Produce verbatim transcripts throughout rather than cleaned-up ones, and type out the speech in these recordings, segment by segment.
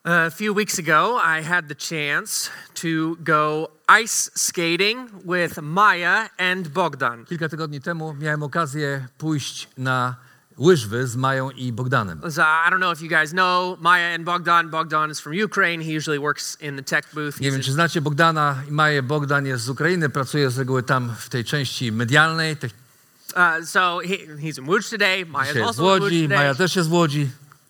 A few weeks ago, I had the chance to go ice skating with Maya and Bogdan. Kilka tygodni temu miałem okazję pójść na łyżwy z Mają i Bogdanem. So, I don't know if you guys know Maya and Bogdan. Bogdan is from Ukraine. He usually works in the tech booth. Nie He's wiem, in- czy znacie Bogdana i Maję. Bogdan jest z Ukrainy, pracuje z reguły tam w tej części medialnej. Te- Uh, so he, he's in Łódź today. Maya's Dzisiaj jest w also in Łódź Łodzi, today. Maja też jest w Łodzi.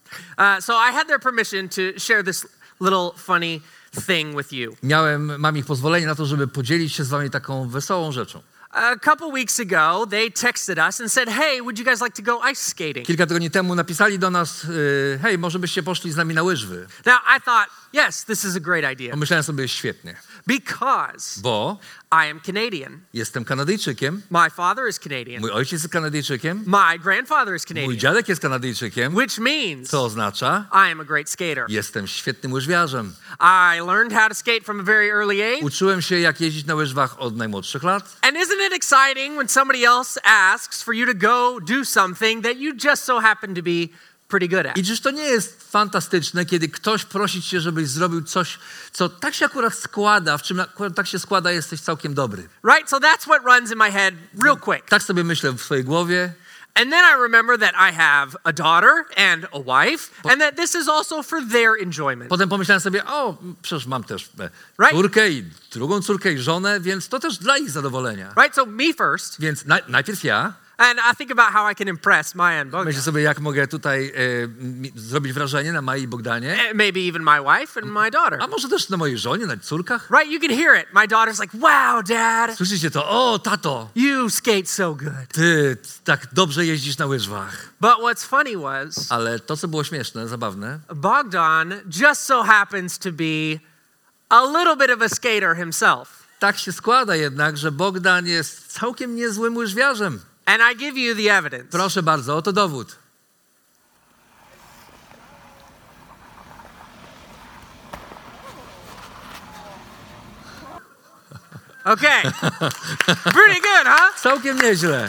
Uh, so I had their permission to share this little funny thing with you. Miałem, mam ich pozwolenie na to, żeby podzielić się z wami taką wesołą rzeczą. A couple weeks ago, they texted us and said, "Hey, would you guys like to go ice skating?" Kilka tygodni temu napisali do nas, y, hej, może byście poszli z nami na łyżwy. Now, I thought, yes, this is a great idea Pomyślałem sobie, świetnie, because bo I am Canadian. jestem Kanadyjczykiem, My father is Canadian. mój ojciec jest Kanadyjczykiem, My grandfather is mój Canadian, dziadek jest Kanadyjczykiem, which means co oznacza, I am a great skater. jestem świetnym łyżwiarzem. I learned how to skate from a very early age. Uczyłem się, jak jeździć na łyżwach od najmłodszych lat. And isn't it exciting when somebody else asks for you to go do something that you just so happen to be pretty good at? I czyż to nie jest fantastyczne, kiedy ktoś prosi cię, żebyś zrobił coś, co tak się akurat składa, w czym akurat tak się składa, jesteś całkiem dobry. Right? So that's what runs in my head real quick. Tak sobie myślę w swojej głowie. And then I remember that I have a daughter and a wife, and that this is also for their enjoyment. Potem pomyślałem sobie, o, przecież mam też e, Right. córkę i drugą córkę i żonę, więc to też dla ich zadowolenia. Right? So me first, Więc na, najpierw ja, and I think about how I can impress Maya and Bogdan. myślę sobie, jak mogę tutaj e, mi, zrobić wrażenie na Mai i Bogdanie, Eh, Maybe even my wife and my daughter. a może też na mojej żonie, na córkach. Right? You can hear it. My daughter's like, "Wow, Dad, Słyszycie to? O, tato, you skate so good." ty tak dobrze jeździsz na łyżwach. But what's funny was Ale to, co było śmieszne, zabawne, Bogdan just so happens to be a little bit of a skater himself. tak się składa jednak, że Bogdan jest całkiem niezłym łyżwiarzem. And I give you the evidence. Proszę bardzo, oto dowód. Okay. Pretty good, huh? Całkiem nieźle.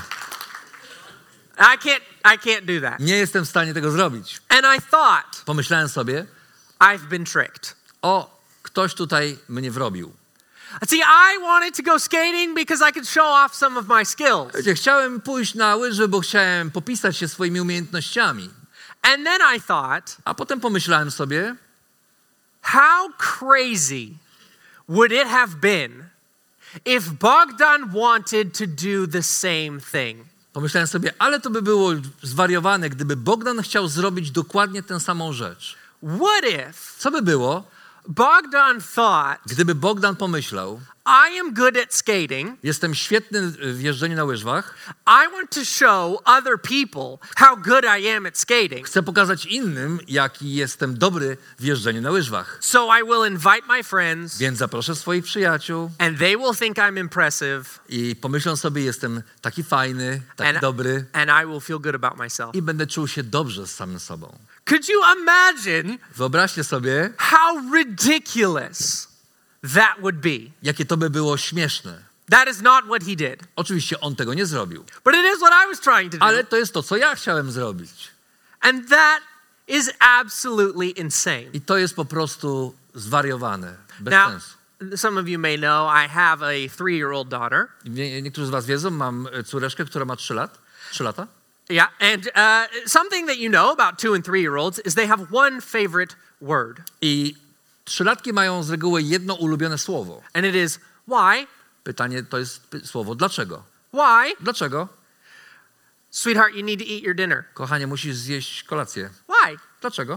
I can't I can't do that. Nie jestem w stanie tego zrobić. And I thought, Pomyślałem sobie, I've been tricked. o, ktoś tutaj mnie wrobił. See, I wanted to go skating because I could show off some of my skills. Wiecie, chciałem pójść na łyżwy, bo chciałem popisać się swoimi umiejętnościami. And then I thought, A potem pomyślałem sobie, how crazy would it have been if Bogdan wanted to do the same thing? pomyślałem sobie, ale to by było zwariowane, gdyby Bogdan chciał zrobić dokładnie tę samą rzecz. What if Co by było, Bogdan thought, gdyby Bogdan pomyślał, I am good at skating. jestem świetny w jeżdżeniu na łyżwach, I want to show other people how good I am at skating. chcę pokazać innym, jaki jestem dobry w jeżdżeniu na łyżwach. So I will invite my friends Więc zaproszę swoich przyjaciół and they will think I'm impressive i pomyślą sobie, jestem taki fajny, taki and, dobry and I will feel good about myself. i będę czuł się dobrze z samym sobą. Could you imagine Wyobraźcie sobie, how ridiculous that would be? jakie to by było śmieszne. That is not what he did. Oczywiście on tego nie zrobił, But it is what I was trying to do. ale to jest to, co ja chciałem zrobić. And that is absolutely insane. I to jest po prostu zwariowane, bez Now, sensu. some of you may know I have a three-year-old daughter. Nie- Niektórzy z was wiedzą, mam córeczkę, która ma trzy lat, trzy lata. Yeah, and uh, something that you know about two and three-year-olds is they have one favorite word. I trzylatki mają z reguły jedno ulubione słowo. And it is why? Pytanie to jest py- słowo dlaczego. Why? Dlaczego? Sweetheart, you need to eat your dinner. Kochanie, musisz zjeść kolację. Why? Dlaczego?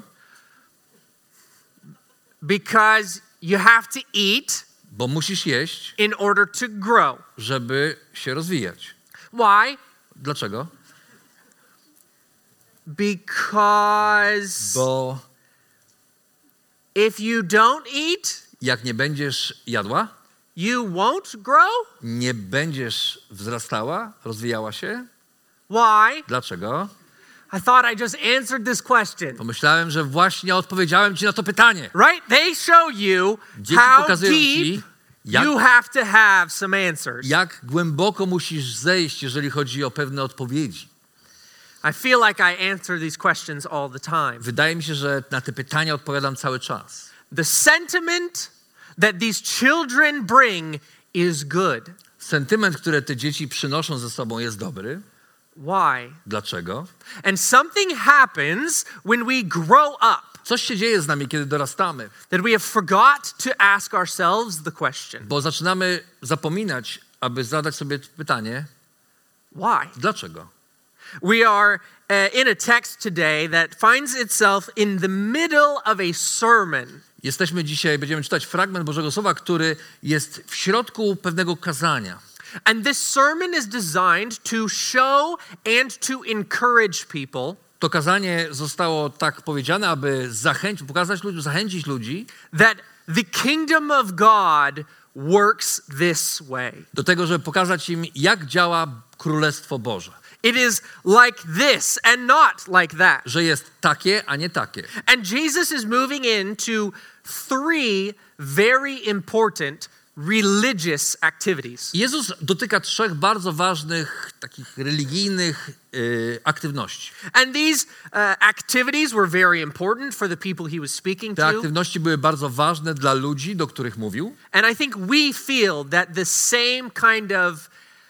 Because you have to eat Bo musisz jeść, in order to grow. żeby się rozwijać. Why? Dlaczego? Because Bo if you don't eat, jak nie będziesz jadła, you won't grow. nie będziesz wzrastała, rozwijała się. Why? Dlaczego? I thought I just answered this question. Pomyślałem, że właśnie odpowiedziałem ci na to pytanie. Right? They show you Dzieci how pokazują deep ci, jak, you have to have some answers. jak głęboko musisz zejść, jeżeli chodzi o pewne odpowiedzi. I feel like I answer these questions all the time. Wydaje mi się, że na te pytania odpowiadam cały czas. The sentiment that these children bring is good. Sentyment, który te dzieci przynoszą ze sobą, jest dobry. Why? Dlaczego? And something happens when we grow up Coś się dzieje z nami, kiedy dorastamy, that we have forgot to ask ourselves the question. bo zaczynamy zapominać, aby zadać sobie pytanie, Why? dlaczego? We are uh, in a text today that finds itself in the middle of a sermon. Jesteśmy dzisiaj, będziemy czytać fragment Bożego Słowa, który jest w środku pewnego kazania. And this sermon is designed to show and to encourage people To kazanie zostało tak powiedziane, aby zachęcić, pokazać ludziom, zachęcić ludzi that the kingdom of God works this way. do tego, żeby pokazać im, jak działa Królestwo Boże. It is like this and not like that. Że jest takie, a nie takie. And Jesus is moving into three very important religious activities. Jezus dotyka trzech bardzo ważnych, takich religijnych y, aktywności. And these uh, activities were very important for the people he was speaking Te to. aktywności były bardzo ważne dla ludzi, do których mówił. And I think we feel that the same kind of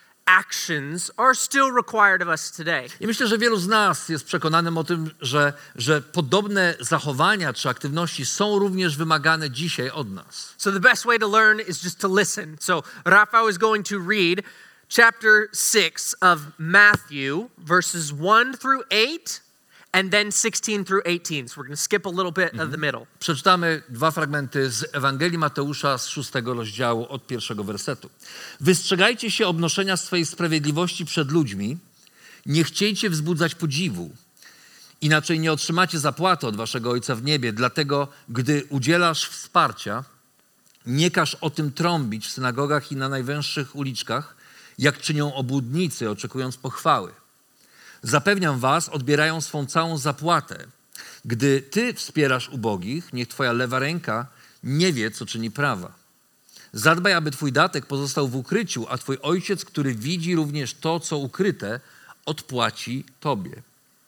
actions are still required of us today. I myślę, że wielu z nas jest przekonanym o tym, że, że podobne zachowania czy aktywności są również wymagane dzisiaj od nas. So the best way to learn is just to listen. So Rafa is going to read chapter six of Matthew, verses one through eight, and then sixteen through eighteen. So we're going to skip a little bit of the middle. Przeczytamy dwa fragmenty z Ewangelii Mateusza z szóstego rozdziału od pierwszego wersetu. Wystrzegajcie się obnoszenia swej sprawiedliwości przed ludźmi, nie chciejcie wzbudzać podziwu, inaczej nie otrzymacie zapłaty od waszego Ojca w niebie. Dlatego, gdy udzielasz wsparcia, nie każ o tym trąbić w synagogach i na najwęższych uliczkach, jak czynią obłudnicy, oczekując pochwały. Zapewniam was, odbierają swą całą zapłatę. Gdy ty wspierasz ubogich, niech twoja lewa ręka nie wie, co czyni prawa. Zadbaj, aby twój datek pozostał w ukryciu, a twój ojciec, który widzi również to, co ukryte, odpłaci tobie.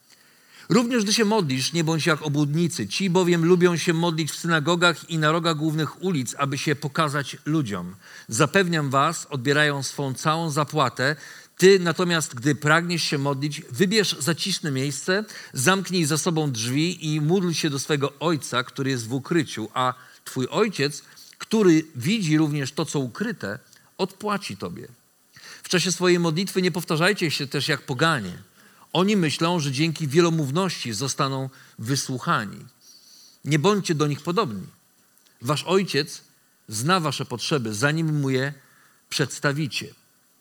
Również gdy się modlisz, nie bądź jak obłudnicy. Ci bowiem lubią się modlić w synagogach i na rogach głównych ulic, aby się pokazać ludziom. Zapewniam was, odbierają swą całą zapłatę. Ty natomiast, gdy pragniesz się modlić, wybierz zaciszne miejsce, zamknij za sobą drzwi i módl się do swego Ojca, który jest w ukryciu, a twój Ojciec, który widzi również to, co ukryte, odpłaci tobie. W czasie swojej modlitwy nie powtarzajcie się też jak poganie. Oni myślą, że dzięki wielomówności zostaną wysłuchani. Nie bądźcie do nich podobni. Wasz Ojciec zna wasze potrzeby, zanim mu je przedstawicie.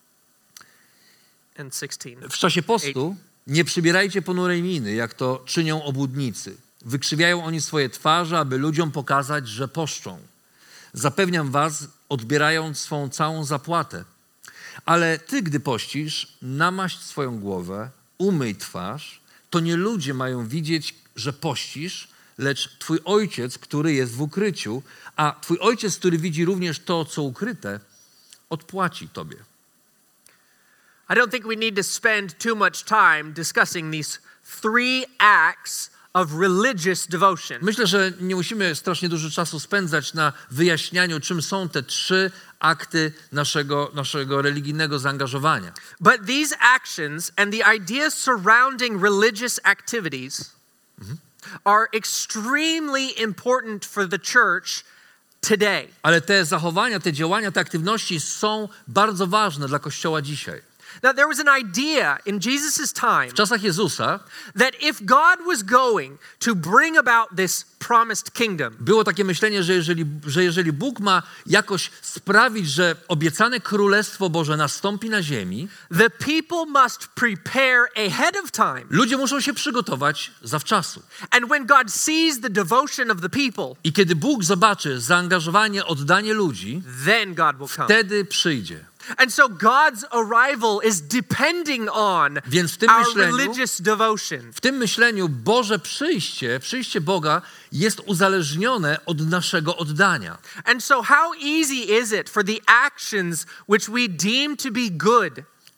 And sixteen. W czasie postu nie przybierajcie ponurej miny, jak to czynią obłudnicy. Wykrzywiają oni swoje twarze, aby ludziom pokazać, że poszczą. Zapewniam was, odbierając swą całą zapłatę. Ale ty, gdy pościsz, namaść swoją głowę, umyj twarz, to nie ludzie mają widzieć, że pościsz, lecz twój Ojciec, który jest w ukryciu, a twój Ojciec, który widzi również to, co ukryte, odpłaci tobie. I don't think we need to spend too much time discussing these three acts of religious devotion. Myślę, że nie musimy strasznie dużo czasu spędzać na wyjaśnianiu, czym są te trzy akty naszego, naszego religijnego zaangażowania. But these actions and the ideas surrounding religious activities mm-hmm. are extremely important for the church today. Ale te zachowania, te działania, te aktywności są bardzo ważne dla Kościoła dzisiaj. Now, there was an idea in Jesus' time W czasach Jezusa that if God was going to bring about this promised kingdom, było takie myślenie, że jeżeli, że jeżeli Bóg ma jakoś sprawić, że obiecane Królestwo Boże nastąpi na ziemi, the people must prepare ahead of time. ludzie muszą się przygotować zawczasu. And when God sees the devotion of the people, I kiedy Bóg zobaczy zaangażowanie, oddanie ludzi, then God will come. wtedy przyjdzie. And so God's arrival is depending on Więc w tym our myśleniu- religious devotion. W tym myśleniu Boże przyjście, przyjście Boga jest uzależnione od naszego oddania. And so how easy is it for the actions which we deem to be good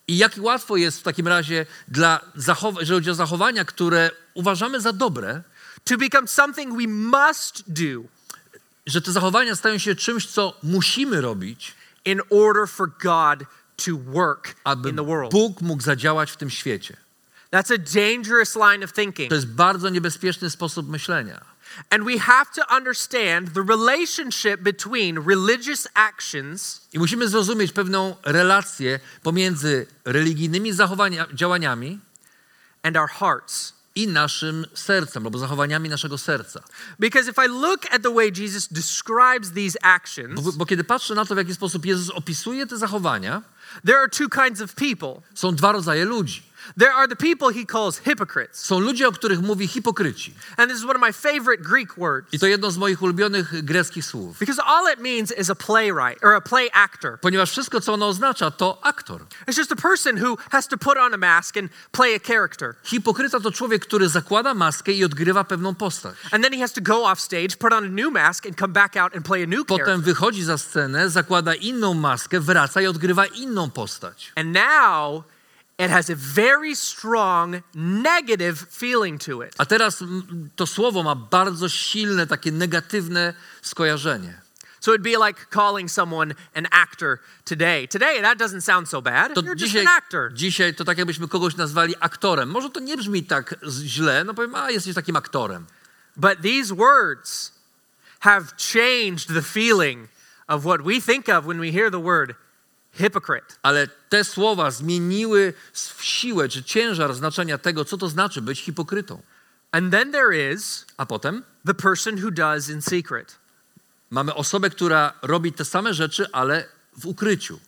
I jak łatwo jest w takim razie, dla zachow- jeżeli chodzi o zachowania, które uważamy za dobre, to become something we must do że te zachowania stają się czymś, co musimy robić, in order for God to work aby in the world. Bóg mógł zadziałać w tym świecie. That's a dangerous line of thinking. To jest bardzo niebezpieczny sposób myślenia. And we have to understand the relationship between religious actions I musimy zrozumieć pewną relację pomiędzy religijnymi zachowania, działaniami and our hearts. i naszym sercem, albo zachowaniami naszego serca. Because if I look at the way Jesus describes these actions, Bo, bo kiedy patrzę na to, w jaki sposób Jezus opisuje te zachowania, there are two kinds of people. są dwa rodzaje ludzi. There are the people he calls hypocrites. Są ludzie, o których mówi hipokryci. And this is one of my favorite Greek words. I to jedno z moich ulubionych greckich słów. Because all it means is a playwright or a play actor. Ponieważ wszystko, co ono oznacza, to aktor. It's just a person who has to put on a mask and play a character. Hipokryta to człowiek, który zakłada maskę i odgrywa pewną postać. And then he has to go off stage, put on a new mask and come back out and play a new character. Potem wychodzi za scenę, zakłada inną maskę, wraca i odgrywa inną postać. And now it has a very strong negative feeling to it. A teraz mm, to słowo ma bardzo silne, takie negatywne skojarzenie. So it'd be like calling someone an actor today. Today that doesn't sound so bad. To You're just dzisiaj, an actor. dzisiaj to tak jakbyśmy kogoś nazwali aktorem. Może to nie brzmi tak z- źle, no powiem, a jesteś takim aktorem. But these words have changed the feeling of what we think of when we hear the word hypocrite. Ale te słowa zmieniły w siłę czy ciężar znaczenia tego, co to znaczy być hipokrytą. And then there is A potem the person who does in secret. mamy osobę, która robi te same rzeczy, ale w ukryciu.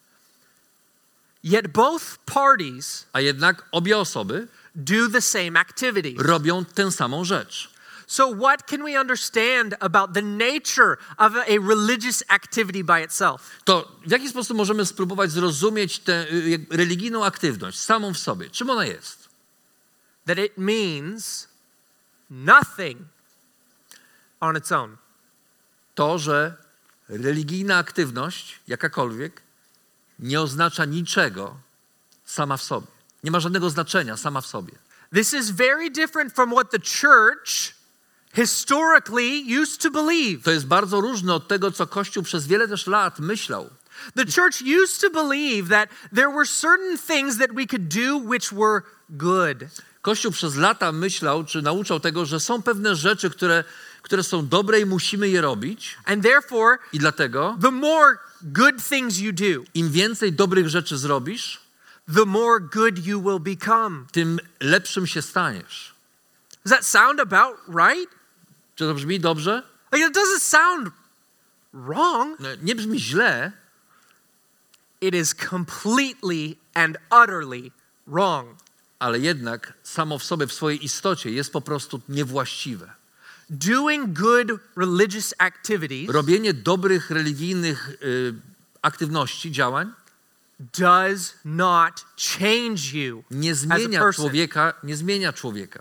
Yet both parties A jednak obie osoby do the same activities. robią tę samą rzecz. So what can we understand about the nature of a religious activity by itself? To w jaki sposób możemy spróbować zrozumieć tę y, jak- religijną aktywność samą w sobie? Czym ona jest? That it means nothing on its own. To, że religijna aktywność, jakakolwiek, nie oznacza niczego sama w sobie. Nie ma żadnego znaczenia sama w sobie. This is very different from what the church historically used to believe. To jest bardzo różne od tego, co Kościół przez wiele też lat myślał. The church used to believe that there were certain things that we could do which were good. Kościół przez lata myślał, czy nauczał tego, że są pewne rzeczy, które, które są dobre i musimy je robić. And therefore, I dlatego the more good things you do, im więcej dobrych rzeczy zrobisz, the more good you will become. tym lepszym się staniesz. Does that sound about right? Czy to brzmi dobrze? Like, it doesn't sound wrong. No, nie brzmi źle, It is completely and utterly wrong. ale jednak samo w sobie, w swojej istocie jest po prostu niewłaściwe. Doing good religious activities Robienie dobrych religijnych y, aktywności, działań does not change you nie as a zmienia person. człowieka, nie zmienia człowieka.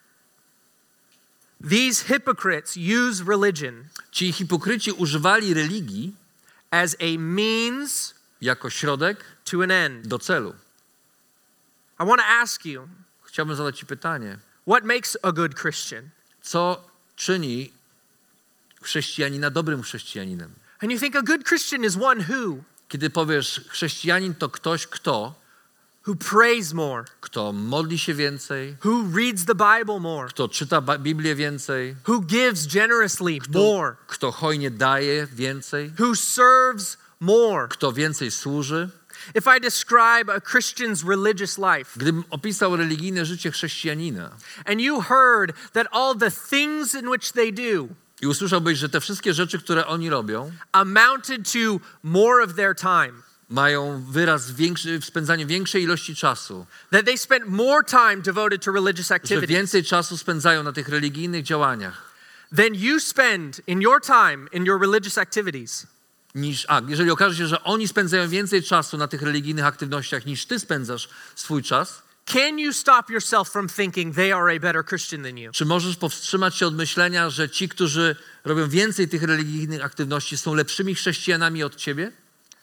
These hypocrites use religion Ci hipokryci używali religii as a means jako środek to an end. do celu. I want to ask you, Chciałbym zadać ci pytanie, what makes a good Christian? co czyni chrześcijanina dobrym chrześcijaninem? And you think a good Christian is one who Kiedy powiesz chrześcijanin, to ktoś, kto, who prays more, kto modli się więcej, who reads the Bible more, kto czyta ba- Biblię więcej, who gives generously kto, more, kto hojnie daje więcej, who serves more. kto więcej służy. If I describe a Christian's religious life Gdybym opisał religijne życie chrześcijanina and you heard that all the things in which they do i usłyszałbyś, że te wszystkie rzeczy, które oni robią, amounted to more of their time, mają wyraz większy, w spędzaniu większej ilości czasu, that they spent more time devoted to religious że activities więcej czasu spędzają na tych religijnych działaniach, than you spend in your time in your religious activities, niż, a jeżeli okaże się, że oni spędzają więcej czasu na tych religijnych aktywnościach niż ty spędzasz swój czas, can you stop yourself from thinking they are a better Christian than you? czy możesz powstrzymać się od myślenia, że ci, którzy robią więcej tych religijnych aktywności, są lepszymi chrześcijanami od ciebie?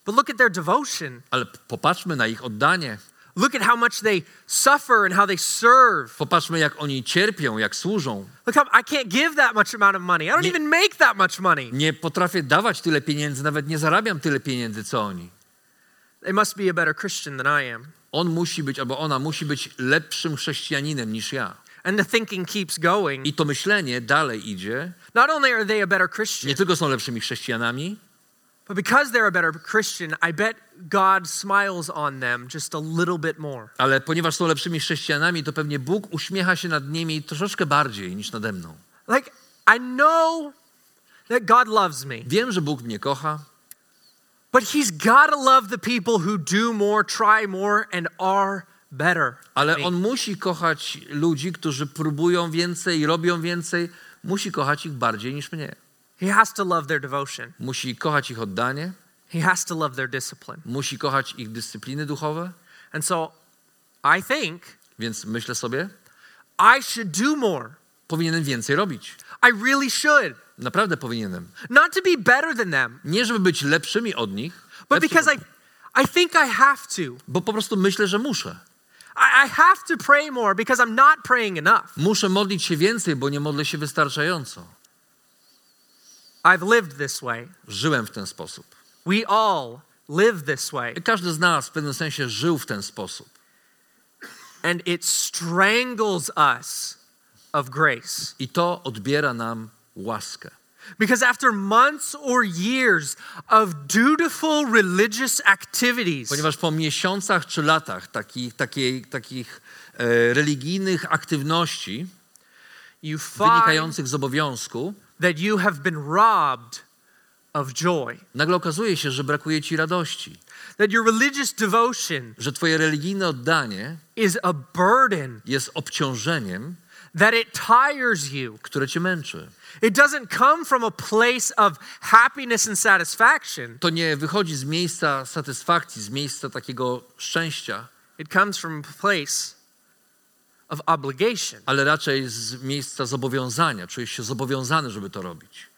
But look at their devotion. Ale popatrzmy na ich oddanie. Look at how much they suffer and how they serve. Popatrzmy, jak oni cierpią, jak służą. Look how I can't give that much amount of money. I don't Nie- even make that much money. Nie potrafię dawać tyle pieniędzy, nawet nie zarabiam tyle pieniędzy, co oni. They must be a better Christian than I am. On musi być, albo ona musi być lepszym chrześcijaninem niż ja. And the thinking keeps going. I to myślenie dalej idzie. Not only are they a better Christian, Nie tylko są lepszymi chrześcijanami, but because they're a better Christian, I bet God smiles on them just a little bit more. ale ponieważ są lepszymi chrześcijanami, to pewnie Bóg uśmiecha się nad nimi troszeczkę bardziej niż nade mną. Like, I know that God loves me, Wiem, że Bóg mnie kocha, but He's got to love the people who do more, try more, and are better. ale than me. On musi kochać ludzi, którzy próbują więcej, robią więcej. Musi kochać ich bardziej niż mnie. He has to love their devotion. Musi kochać ich oddanie, He has to love their discipline. musi kochać ich dyscypliny duchowe. And so I think Więc myślę sobie, I should do more. powinienem więcej robić. I really should. Naprawdę powinienem. Not to be better than them, Nie, żeby być lepszymi od nich, but lepszym because od I, nich, I think I have to. bo po prostu myślę, że muszę. I, I have to pray more because I'm not praying enough. Muszę modlić się więcej, bo nie modlę się wystarczająco. I've lived this way. Żyłem w ten sposób. We all live this way. Każdy z nas w pewnym sensie żył w ten sposób. And it strangles us of grace. I to odbiera nam łaskę. Because after months or years of dutiful religious activities, Ponieważ po miesiącach czy latach takich, takiej, takich e, religijnych aktywności you find wynikających z obowiązku, that you have been robbed of joy. nagle okazuje się, że brakuje ci radości. That your religious devotion Że twoje religijne oddanie is a burden, jest obciążeniem, that it tires you. które cię męczy. It doesn't come from a place of happiness and satisfaction. To nie wychodzi z miejsca satysfakcji, z miejsca takiego szczęścia, It comes from a place of obligation. ale raczej z miejsca zobowiązania. Czujesz się zobowiązany, żeby to robić.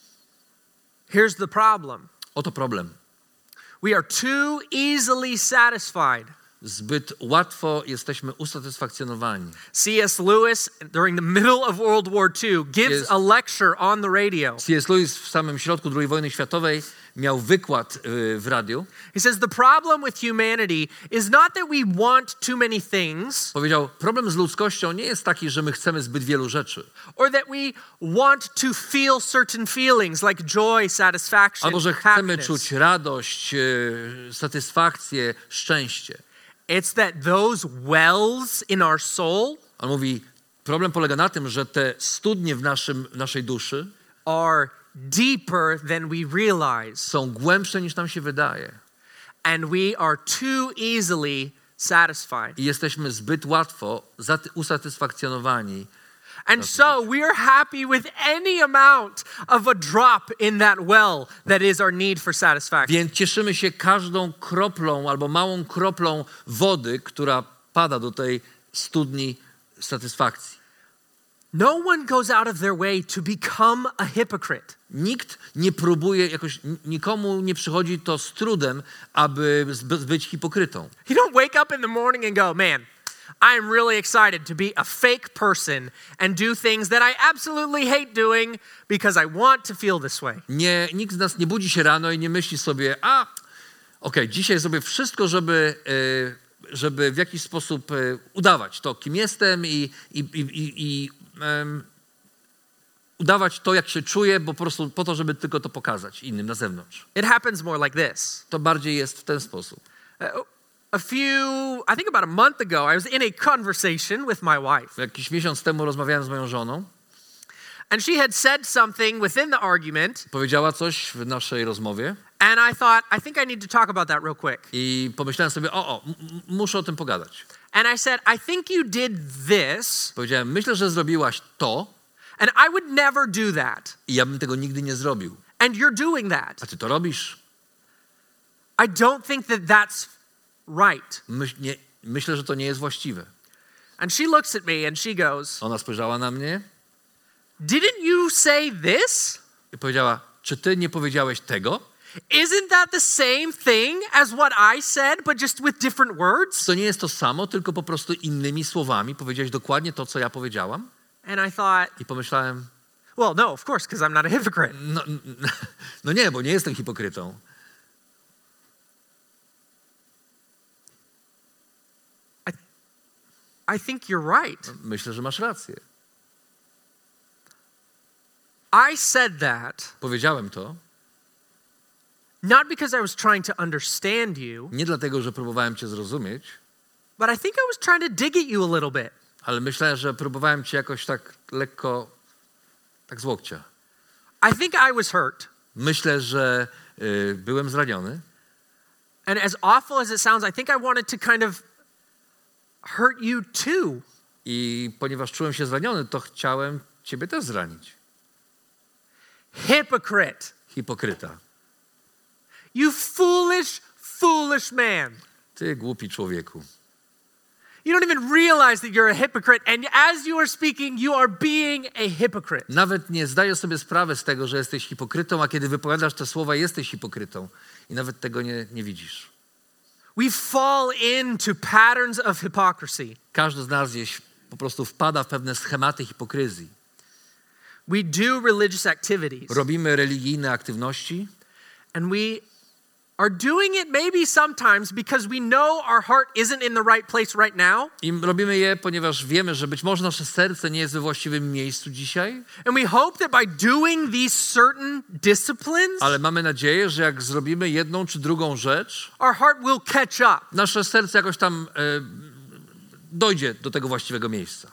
Here's the problem. Oto problem. We are too easily satisfied. Zbyt łatwo jesteśmy usatysfakcjonowani. C S. Lewis, during the middle of World War Two, gives Yes. a lecture on the radio. C S. Lewis w samym środku drugiej wojny światowej miał wykład y, w radiu. He says the problem with humanity is not that we want too many things Powiedział, problem z ludzkością nie jest taki, że my chcemy zbyt wielu rzeczy. or that we want to feel certain feelings like joy, satisfaction, Albo, że chcemy happiness. czuć radość, y, satysfakcję, szczęście. It's that those wells in our soul On mówi, problem polega na tym, że te studnie w, naszym, w naszej duszy are deeper than we realize, są głębsze niż nam się wydaje. and we are too easily satisfied. I jesteśmy zbyt łatwo zaty- usatysfakcjonowani. And so we are happy with any amount of a drop in that well that is our need for satisfaction. Więc cieszymy się każdą kroplą albo małą kroplą wody, która pada do tej studni satysfakcji. No one goes out of their way to become a hypocrite. Nikt nie próbuje, jakoś nikomu nie przychodzi to z trudem, aby zby- być hipokrytą. You don't wake up in the morning and go, man, I am really excited to be a fake person and do things that I absolutely hate doing because I want to feel this way. Nie, nikt z nas nie budzi się rano i nie myśli sobie, a okej, dzisiaj zrobię wszystko, żeby, e, żeby w jakiś sposób e, udawać to, kim jestem i, i, i, i, i em, udawać to, jak się czuję, bo po prostu po to, żeby tylko to pokazać innym na zewnątrz. It happens more like this. To bardziej jest w ten sposób. Uh, A few, I think about a month ago, I was in a conversation with my wife. Jakiś miesiąc temu rozmawiałem z moją żoną. And she had said something within the argument, Powiedziała coś w naszej rozmowie and I thought, I think I need to talk about that real quick. i pomyślałem sobie, o, o, m- m- muszę o tym pogadać. And I said, I think you did this, Powiedziałem, myślę, że zrobiłaś to and I would never do that. i ja bym tego nigdy nie zrobił. And you're doing that. A ty to robisz? I don't think that that's right. Myś, nie, myślę, że to nie jest właściwe. And she looks at me and she goes, Ona spojrzała na mnie didn't you say this? i powiedziała, czy ty nie powiedziałeś tego? Isn't that the same thing as what I said, but just with different words? To nie jest to samo, tylko po prostu innymi słowami powiedziałeś dokładnie to, co ja powiedziałam? And I thought, I pomyślałem, well, no, of course, because I'm not a hypocrite. no, no nie, bo nie jestem hipokrytą. I, I think you're right. Myślę, że masz rację. I said that Powiedziałem to not because I was trying to understand you, nie dlatego, że próbowałem cię zrozumieć, but I think I was trying to dig at you a little bit. ale myślę, że próbowałem cię jakoś tak lekko, tak z łokcia. I think I was hurt. Myślę, że y, byłem zraniony. And as awful as it sounds, I think I wanted to kind of hurt you too. I ponieważ czułem się zraniony, to chciałem ciebie też zranić. Hypocrite. Hipokryta. You foolish, foolish man. Ty głupi człowieku. You don't even realize that you're a hypocrite. And as you are speaking, you are being a hypocrite. Nawet nie zdaję sobie sprawy z tego, że jesteś hipokrytą, a kiedy wypowiadasz te słowa, jesteś hipokrytą. I nawet tego nie, nie widzisz. We fall into patterns of hypocrisy. Każdy z nas gdzieś po prostu wpada w pewne schematy hipokryzji. We do religious activities. Robimy religijne aktywności And we are doing it maybe sometimes because we know our heart isn't in the right place right now. i robimy je, ponieważ wiemy, że być może nasze serce nie jest we właściwym miejscu dzisiaj, And we hope that by doing these certain disciplines, ale mamy nadzieję, że jak zrobimy jedną czy drugą rzecz, our heart will catch up. nasze serce jakoś tam e, dojdzie do tego właściwego miejsca.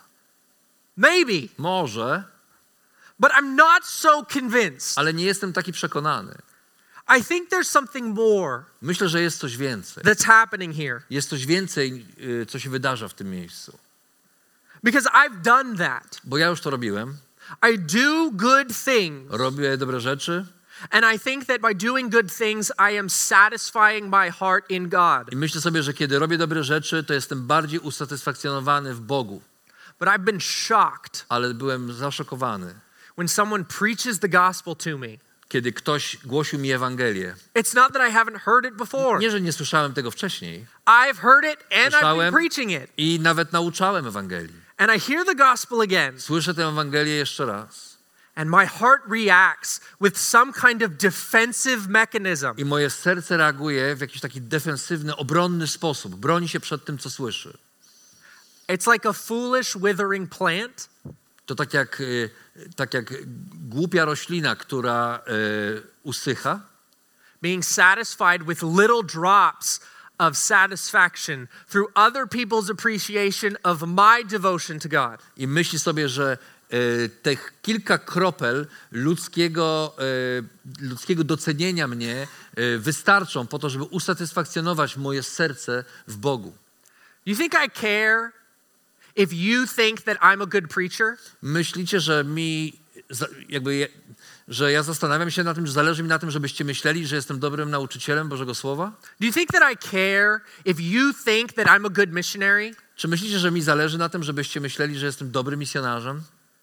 Maybe, Może, but I'm not so convinced. ale nie jestem taki przekonany. I think there's something more Myślę, że jest coś więcej. that's happening here. Jest coś więcej, y, co się wydarza w tym miejscu. Because I've done that. Bo ja już to robiłem. I do good things. Robię dobre rzeczy And I think that by doing good things, I am satisfying my heart in God. i myślę sobie, że kiedy robię dobre rzeczy, to jestem bardziej usatysfakcjonowany w Bogu. But I've been shocked Ale byłem zaszokowany, when someone preaches the gospel to me. kiedy ktoś głosił mi Ewangelię. It's not that I haven't heard it before. Nie, że nie słyszałem tego wcześniej. I've heard it and I've been Słyszałem preaching it. i nawet nauczałem Ewangelii. And I hear the gospel again. Słyszę tę Ewangelię jeszcze raz. And my heart reacts with some kind of defensive mechanism. I moje serce reaguje w jakiś taki defensywny, obronny sposób. Broni się przed tym, co słyszy. It's like a foolish withering plant. To tak jak, y, tak jak głupia roślina, która y, usycha, being satisfied with little drops of satisfaction through other people's appreciation of my devotion to God. i myśli sobie, że y, tych kilka kropel ludzkiego, y, ludzkiego docenienia mnie y, wystarczą po to, żeby usatysfakcjonować moje serce w Bogu. Do you think I care if you think that I'm a good preacher? Myślicie, że mi, za- jakby, je- że ja zastanawiam się na tym, że zależy mi na tym, żebyście myśleli, że jestem dobrym nauczycielem Bożego Słowa? Do you think that I care if you think that I'm a good missionary? Czy myślicie, że mi zależy na tym, żebyście myśleli, że jestem dobrym misjonarzem?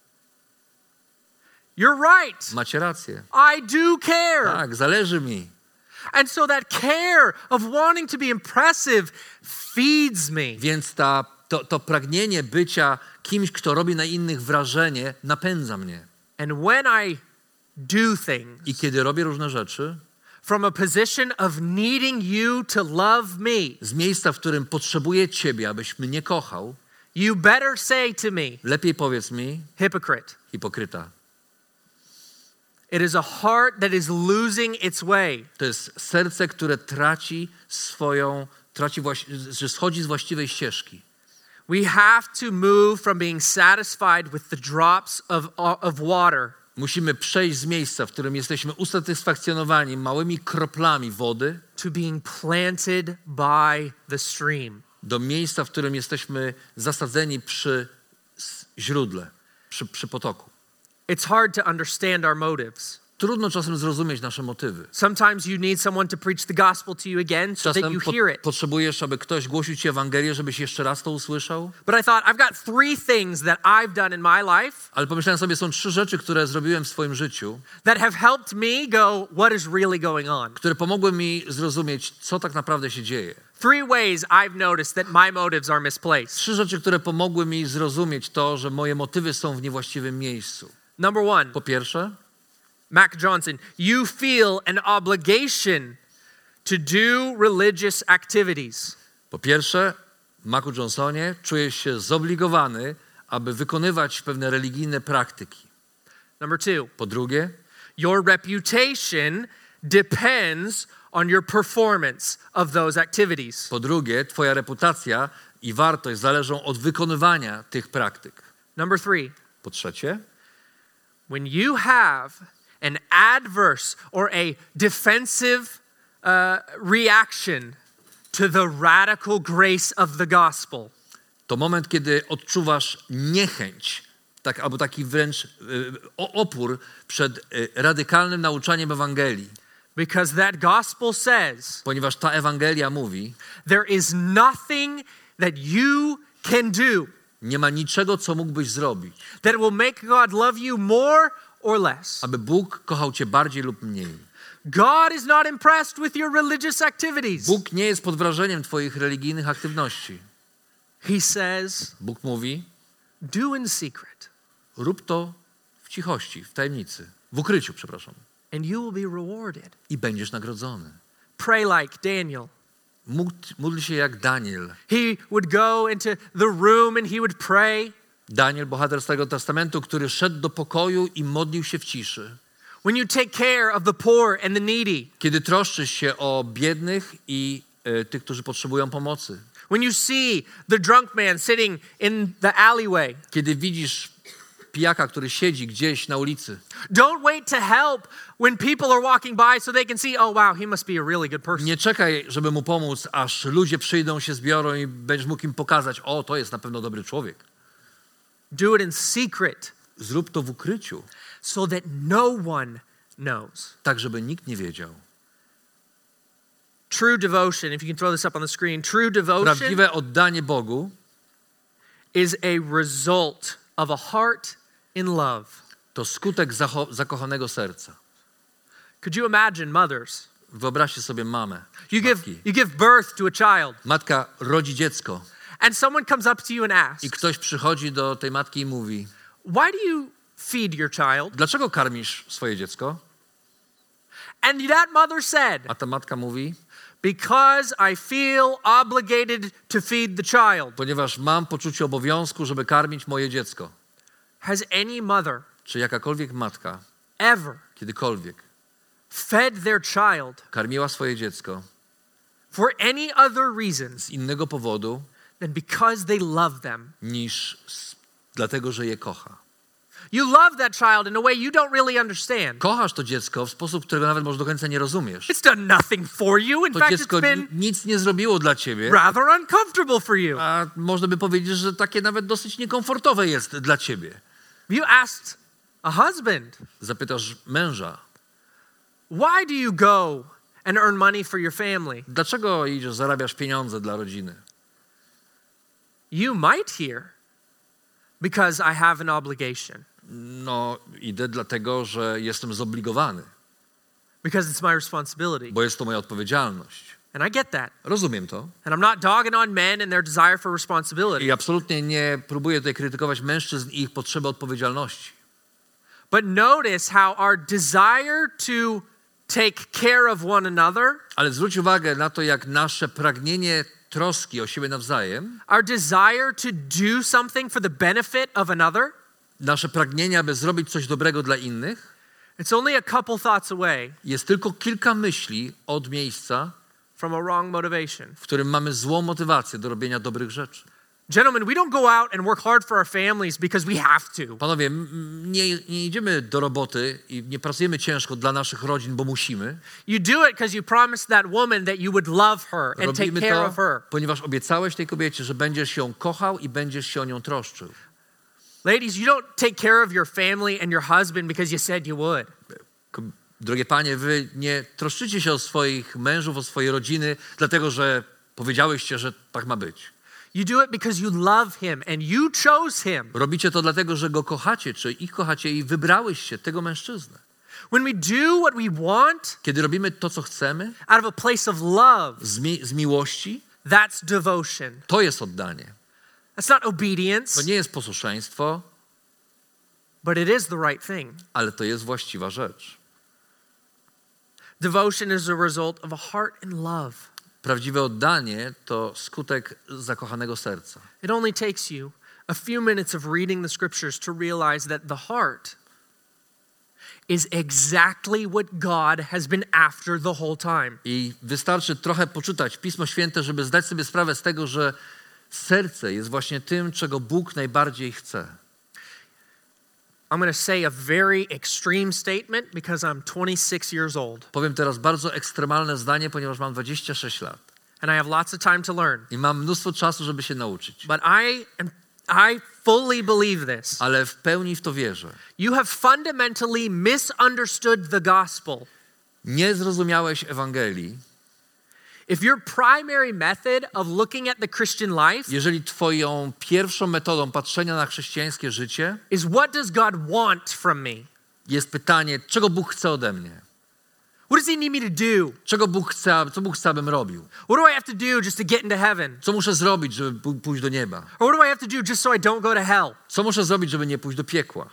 You're right. Macie rację. I do care. Tak, zależy mi. And so that care of wanting to be impressive feeds me. Więc ta, to, to pragnienie bycia kimś, kto robi na innych wrażenie, napędza mnie. And when I do things I kiedy robię różne rzeczy, from a position of needing you to love me, z miejsca, w którym potrzebuję Ciebie, abyś mnie kochał, you better say to me, lepiej powiedz mi, hypocrite. hipokryta. It is a heart that is losing its way. To jest serce, które traci swoją, traci właś- że schodzi z właściwej ścieżki. We have to move from being satisfied with the drops of, of water Musimy przejść z miejsca, w którym jesteśmy usatysfakcjonowani małymi kroplami wody, to being planted by the stream. do miejsca, w którym jesteśmy zasadzeni przy s- źródle, przy, przy potoku. It's hard to understand our motives. Trudno czasem zrozumieć nasze motywy. Sometimes you need someone to preach the gospel to you again so that Czasem you po- hear it. potrzebujesz, aby ktoś głosił ci Ewangelię, żebyś jeszcze raz to usłyszał. But I thought, I've got three things that I've done in my life Ale pomyślałem sobie, są trzy rzeczy, które zrobiłem w swoim życiu, that have helped me go, what is really going on? które pomogły mi zrozumieć, co tak naprawdę się dzieje. Three ways I've noticed that my motives are misplaced. Trzy rzeczy, które pomogły mi zrozumieć to, że moje motywy są w niewłaściwym miejscu. Number one, Po pierwsze, Mac Johnson, you feel an obligation to do religious activities. po pierwsze, Macu Johnsonie, czujesz się zobligowany, aby wykonywać pewne religijne praktyki. Number two, Po drugie, your reputation depends on your performance of those activities. po drugie, twoja reputacja i wartość zależą od wykonywania tych praktyk. Number three, Po trzecie, when you have an adverse or a defensive uh, reaction to the radical grace of the gospel, to moment, kiedy odczuwasz niechęć, tak, albo taki wręcz y, o- opór przed y, radykalnym nauczaniem Ewangelii, because that gospel says ponieważ ta Ewangelia mówi, there is nothing that you can do nie ma niczego, co mógłbyś zrobić, that will make God love you more or less. aby Bóg kochał cię bardziej lub mniej. God is not impressed with your religious activities. Bóg nie jest pod wrażeniem twoich religijnych aktywności. He says, Bóg mówi, do in secret, rób to w cichości, w tajemnicy, w ukryciu, przepraszam, and you will be rewarded. i będziesz nagrodzony. Pray like Daniel. Módl, módl się jak Daniel. He would go into the room and he would pray. Daniel, bohater Starego Testamentu, który szedł do pokoju i modlił się w ciszy. When you take care of the poor and the needy, Kiedy troszczysz się o biednych i e, tych, którzy potrzebują pomocy. when you see the drunk man sitting in the alleyway, Kiedy widzisz pijaka, który siedzi gdzieś na ulicy. don't wait to help when people are walking by so they can see, oh wow, he must be a really good person. Nie czekaj, żeby mu pomóc, aż ludzie przyjdą, się zbiorą i będziesz mógł im pokazać, o, to jest na pewno dobry człowiek. Do it in secret Zrób to w ukryciu, so that no one knows. tak żeby nikt nie wiedział. True devotion, if you can throw this up on the screen, true devotion Prawdziwe oddanie Bogu is a result of a heart in love. to skutek zacho- zakochanego serca. Could you imagine mothers? Wyobraźcie sobie mamę. You give, matki. you give birth to a child, Matka rodzi dziecko and someone comes up to you and asks, i ktoś przychodzi do tej matki i mówi, why do you feed your child? dlaczego karmisz swoje dziecko? And that mother said, A ta matka mówi, because I feel obligated to feed the child. ponieważ mam poczucie obowiązku, żeby karmić moje dziecko. Has any mother Czy jakakolwiek matka ever kiedykolwiek fed their child karmiła swoje dziecko for any other reasons z innego powodu than because they love them? niż z, dlatego, że je kocha? You love that child in a way you don't really understand. Kochasz to dziecko w sposób, którego nawet może do końca nie rozumiesz. It's done nothing for you. In To fact, it's dziecko been ni- nic nie zrobiło dla ciebie, rather uncomfortable for you. a można by powiedzieć, że takie nawet dosyć niekomfortowe jest dla ciebie. You asked a husband, Zapytasz męża, why do you go and earn money for your family? dlaczego idziesz, zarabiasz pieniądze dla rodziny? You might hear, because I have an obligation, No, idę dlatego, że jestem zobligowany, because it's my responsibility. bo jest to moja odpowiedzialność. And I get that. Rozumiem to. And I'm not dogging on men and their desire for responsibility. I absolutnie nie próbuję tutaj krytykować mężczyzn i ich potrzeby odpowiedzialności. But notice how our desire to take care of one another, Ale zwróć uwagę na to, jak nasze pragnienie troski o siebie nawzajem, our desire to do something for the benefit of another, nasze pragnienie, aby zrobić coś dobrego dla innych, it's only a couple thoughts away jest tylko kilka myśli od miejsca, from a wrong motivation. w którym mamy złą motywację do robienia dobrych rzeczy. Gentlemen, we don't go out and work hard for our families because we have to. Panowie, m- nie, nie idziemy do roboty i nie pracujemy ciężko dla naszych rodzin, bo musimy. You do it because you promised that woman that you would love her and take Robimy care to, of her. ponieważ obiecałeś tej kobiecie, że będziesz ją kochał i będziesz się o nią troszczył. Ladies, you don't take care of your family and your husband because you said you would. Drogie panie, wy nie troszczycie się o swoich mężów, o swoje rodziny, dlatego że powiedziałyście, że tak ma być. You do it because you love him and you chose him. Robicie to dlatego, że go kochacie, czy ich kochacie i wybrałyście tego mężczyznę. When we do what we want Kiedy robimy to, co chcemy, out of a place of love, z, mi- z miłości, that's devotion. to jest oddanie. That's not obedience, To nie jest posłuszeństwo, but it is the right thing. ale to jest właściwa rzecz. Devotion is a result of a heart in love. Prawdziwe oddanie to skutek zakochanego serca. It only takes you a few minutes of reading the scriptures to realize that the heart is exactly what God has been after the whole time. I wystarczy trochę poczytać Pismo Święte, żeby zdać sobie sprawę z tego, że serce jest właśnie tym, czego Bóg najbardziej chce. I'm going to say a very extreme statement because I'm twenty-six years old Powiem teraz bardzo ekstremalne zdanie, ponieważ mam dwadzieścia sześć lat and I have lots of time to learn. i mam mnóstwo czasu, żeby się nauczyć. But I am I fully believe this. Ale w pełni w to wierzę. You have fundamentally misunderstood the gospel. Nie zrozumiałeś Ewangelii, If your primary method of looking at the Christian life jeżeli twoją pierwszą metodą patrzenia na chrześcijańskie życie is what does God want from me? jest pytanie, czego Bóg chce ode mnie? What does he need me to do? Czego Bóg chce, co Bóg chce, abym robił? What do I have to do just to get into heaven? Co muszę zrobić, żeby p- pójść do nieba? Or what do I have to do just so I don't go to hell? Co muszę zrobić, żeby nie pójść do piekła?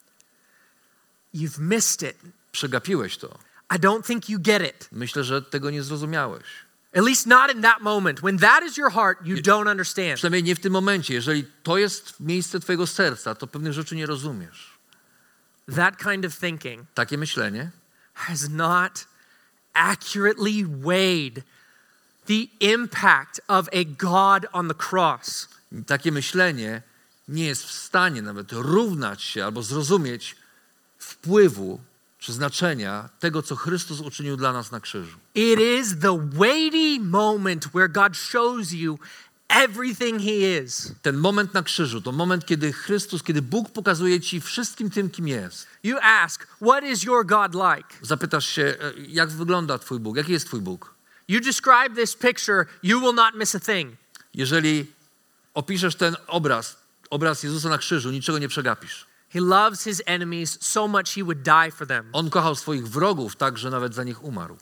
You've missed it. Przegapiłeś to. I don't think you get it. Myślę, że tego nie zrozumiałeś. At least not in that moment. When that is your heart, you don't understand. Przynajmniej nie w tym momencie. Jeżeli to jest miejsce twojego serca, to pewnych rzeczy nie rozumiesz. That kind of thinking Takie myślenie has not accurately weighed the impact of a God on the cross. Takie myślenie nie jest w stanie nawet równać się albo zrozumieć wpływu czy znaczenia tego, co Chrystus uczynił dla nas na krzyżu. It is the weighty moment where God shows you everything he is. Ten moment na krzyżu to moment, kiedy Chrystus, kiedy Bóg pokazuje ci wszystkim tym, kim jest. You ask, what is your God like? Zapytasz się, e, jak wygląda twój Bóg, jaki jest twój Bóg? You describe this picture, you will not miss a thing. Jeżeli opiszesz ten obraz, obraz Jezusa na krzyżu, niczego nie przegapisz. He loves his enemies so much he would die for them. On kochał swoich wrogów tak, że nawet za nich umarł.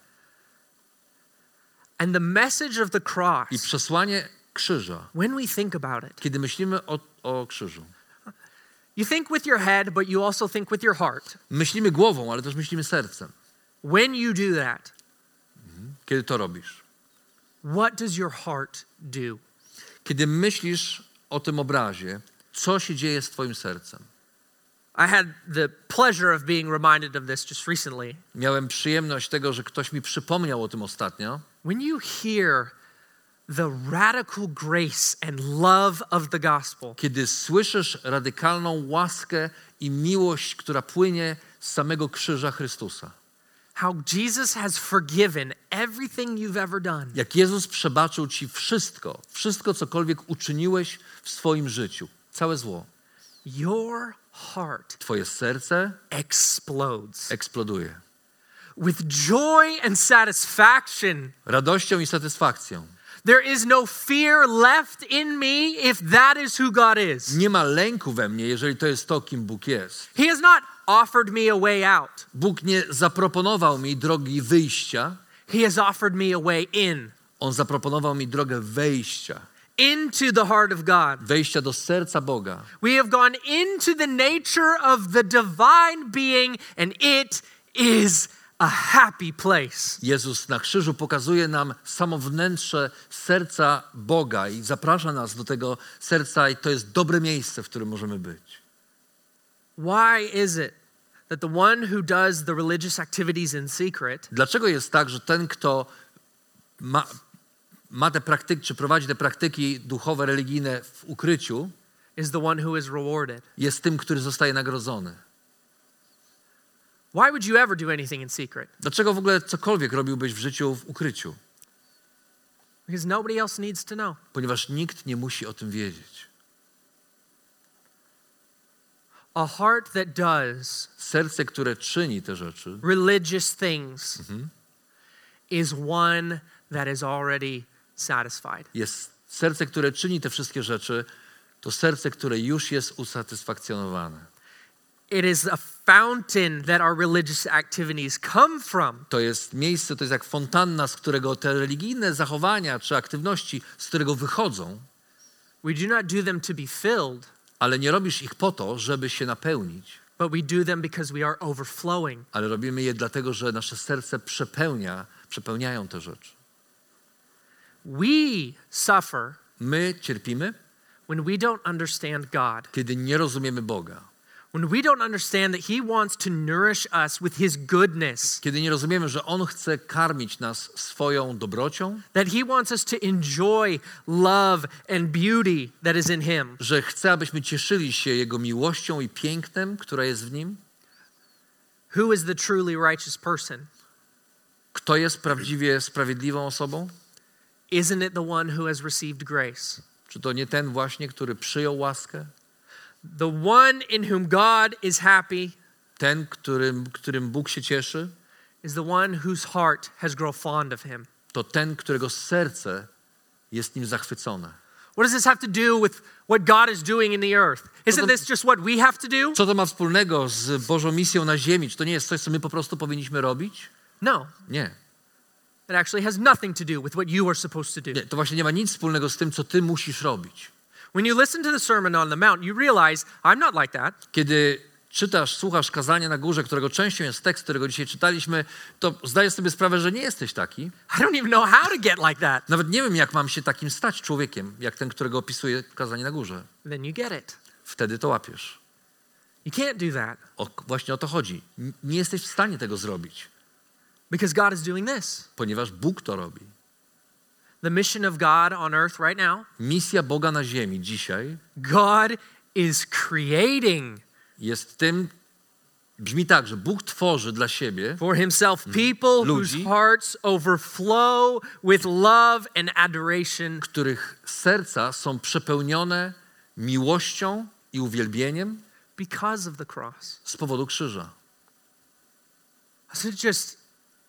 And the message of the I cross, przesłanie krzyża, when we think about it, kiedy myślimy o, o krzyżu, you think with your head, but you also think with your heart. myślimy głową, ale też myślimy sercem. When you do that, Kiedy to robisz? what does your heart do? Kiedy myślisz o tym obrazie, co się dzieje z twoim sercem? I had the pleasure of being reminded of this just recently. Miałem przyjemność tego, że ktoś mi przypomniał o tym ostatnio. When you hear the radical grace and love of the gospel, Kiedy słyszysz radykalną łaskę i miłość, która płynie z samego krzyża Chrystusa. how Jesus has forgiven everything you've ever done, Jak Jezus przebaczył ci wszystko, wszystko cokolwiek uczyniłeś w swoim życiu, całe zło. your heart Twoje serce explodes eksploduje. with joy and satisfaction. Radością i satysfakcją. There is no fear left in me if that is who God is. Nie ma lęku we mnie, jeżeli to jest to, kim Bóg jest. He has not offered me a way out. Bóg nie zaproponował mi drogi wyjścia, He has offered me a way in, On zaproponował mi drogę wejścia. into the heart of God. Wejścia do serca Boga. We have gone into the nature of the divine being, and it is a happy place. Jezus na krzyżu pokazuje nam samo wnętrze serca Boga i zaprasza nas do tego serca i to jest dobre miejsce, w którym możemy być. Why is it that the one who does the religious activities in secret Dlaczego jest tak, że ten, kto ma, ma te praktyki, czy prowadzi te praktyki duchowe, religijne w ukryciu, is the one who is rewarded? jest tym, który zostaje nagrodzony? Why would you ever do anything in secret? Dlaczego w ogóle cokolwiek robiłbyś w życiu w ukryciu? Because nobody else needs to know. Ponieważ nikt nie musi o tym wiedzieć. A heart that does Serce, które czyni te rzeczy, religious things is one that is already satisfied. jest serce, które czyni te wszystkie rzeczy, to serce, które już jest usatysfakcjonowane. It is a fountain that our religious activities come from. To jest miejsce, to jest jak fontanna, z którego te religijne zachowania czy aktywności, z którego wychodzą, We do not do them to be filled, ale nie robisz ich po to, żeby się napełnić, but we do them because we are overflowing. ale robimy je dlatego, że nasze serce przepełnia, przepełniają te rzeczy. We suffer My cierpimy, when we don't understand God. kiedy nie rozumiemy Boga. When we don't understand that He wants to nourish us with His goodness, Kiedy nie rozumiemy, że On chce karmić nas swoją dobrocią, that He wants us to enjoy love and beauty that is in Him. że chce, abyśmy cieszyli się Jego miłością i pięknem, która jest w Nim. Who is the truly righteous person? Kto jest prawdziwie sprawiedliwą osobą? Isn't it the one who has received grace? Czy to nie ten właśnie, który przyjął łaskę? The one in whom God is happy Ten, którym, którym Bóg się cieszy? is the one whose heart has grown fond of Him. To ten, którego serce jest Nim zachwycone. What does this have to do with what God is doing in the earth? Isn't this just what we have to do? Co to ma wspólnego z Bożą misją na ziemi? Czy to nie jest coś, co my po prostu powinniśmy robić? No. Nie. It actually has nothing to do with what you are supposed to do. Nie. To właśnie nie ma nic wspólnego z tym, co ty musisz robić. When you listen to the Sermon on the Mount, you realize I'm not like that. Kiedy czytasz, słuchasz kazania na górze, którego częścią jest tekst, którego dzisiaj czytaliśmy, to zdajesz sobie sprawę, że nie jesteś taki. I don't even know how to get like that. Nawet nie wiem, jak mam się takim stać człowiekiem, jak ten, którego opisuje kazanie na górze. Then you get it. Wtedy to łapiesz. You can't do that O, właśnie o to chodzi. N- Nie jesteś w stanie tego zrobić, because God is doing this. ponieważ Bóg to robi. The mission of God on earth right now, Misja Boga na ziemi dzisiaj God is creating jest tym, brzmi tak, że Bóg tworzy dla siebie for Himself people Ludzi. whose hearts overflow with love and adoration których serca są przepełnione miłością i uwielbieniem because of the cross. z powodu krzyża. So it just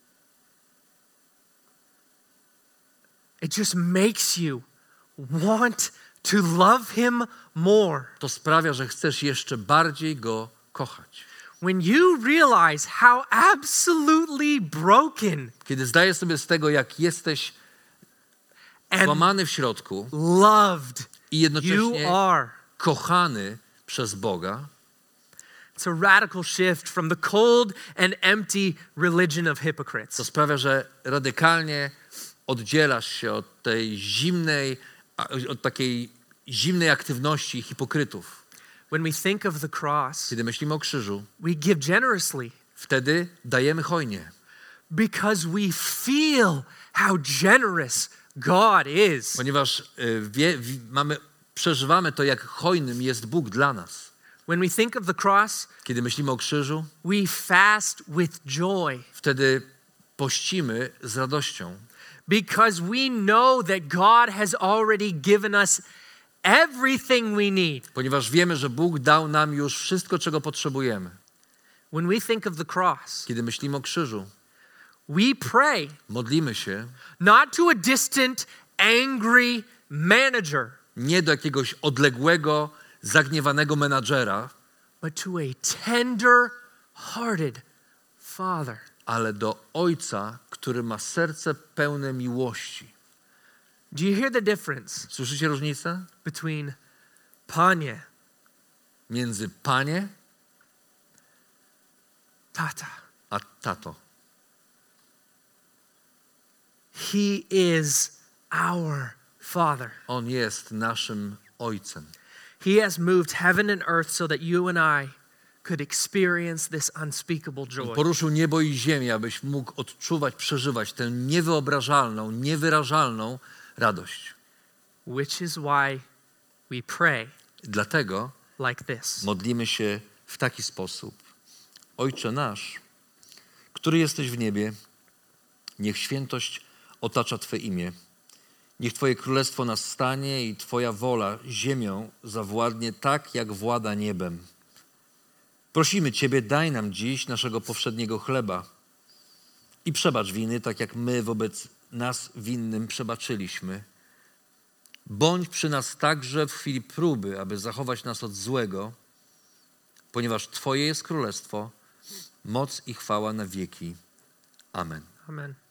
it just makes you want to love Him more. To sprawia, że chcesz jeszcze bardziej Go kochać. When you realize how absolutely broken Kiedy zdajesz sobie z tego, jak jesteś and złamany w środku loved i you jednocześnie are, kochany przez Boga, it's a radical shift from the cold and empty religion of hypocrites. to sprawia, że radykalnie oddzielasz się od tej zimnej, od takiej zimnej aktywności hipokrytów. When we think of the cross, Kiedy myślimy o krzyżu, we give generously wtedy dajemy hojnie, because we feel how generous God is. ponieważ y, wie, w, mamy, przeżywamy to, jak hojnym jest Bóg dla nas. When we think of the cross, Kiedy myślimy o krzyżu, we fast with joy wtedy pościmy z radością, because we know that God has already given us everything we need. ponieważ wiemy, że Bóg dał nam już wszystko, czego potrzebujemy. When we think of the cross, Kiedy myślimy o krzyżu, we pray modlimy się not to a distant, angry manager, nie do jakiegoś odległego, zagniewanego menadżera, but to a tender-hearted Father. ale do Ojca, który ma serce pełne miłości. Do you hear the difference Słyszycie różnicę between Panie, między Panie Tata? a Tato? He is our Father. On jest naszym Ojcem. He has moved heaven and earth so that you and I could experience this unspeakable joy. Poruszył niebo i ziemię, abyś mógł odczuwać, przeżywać tę niewyobrażalną, niewyrażalną radość. Which is why we pray Dlatego like this. modlimy się w taki sposób. Ojcze nasz, który jesteś w niebie, niech świętość otacza Twe imię. Niech Twoje królestwo nastanie i Twoja wola ziemią zawładnie tak, jak włada niebem. Prosimy Ciebie, daj nam dziś naszego powszedniego chleba i przebacz winy, tak jak my wobec nas winnym przebaczyliśmy. Bądź przy nas także w chwili próby, aby zachować nas od złego, ponieważ Twoje jest królestwo, moc i chwała na wieki. Amen. Amen.